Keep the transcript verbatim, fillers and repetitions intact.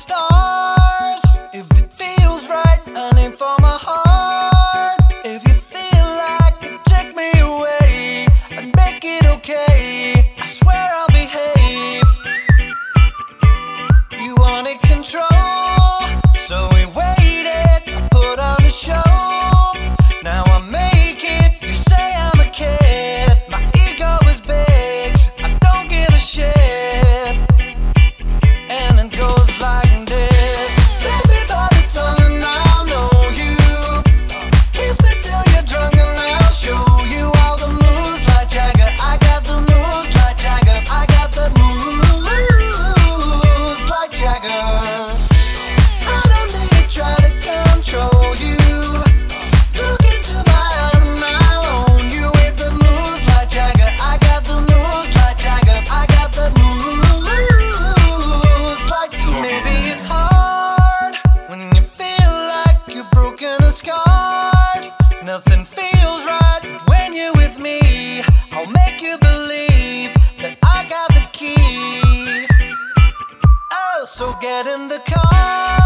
stars. If it feels right, an aim for my heart. If you feel like you take me away and make it okay, I swear I'll behave. You wanted control, so we waited, I put on a show. Now I make it, you say I'm a kid. My ego is big, I don't give a shit. And it goes like this. Baby, by the tongue and I'll know you. Kiss me till you're drunk and I'll show you all the moves like Jagger. I got the moves like Jagger. I got the moves like Jagger. I don't need to try to control you. Look into my eyes and I'll own you with the moves like Jagger. I got the moves like Jagger. I got the moves like you. Maybe it's hard when you feel like you're broken or scarred. Nothing feels right when you're with me. I'll make you believe that I got the key. Oh, so get in the car.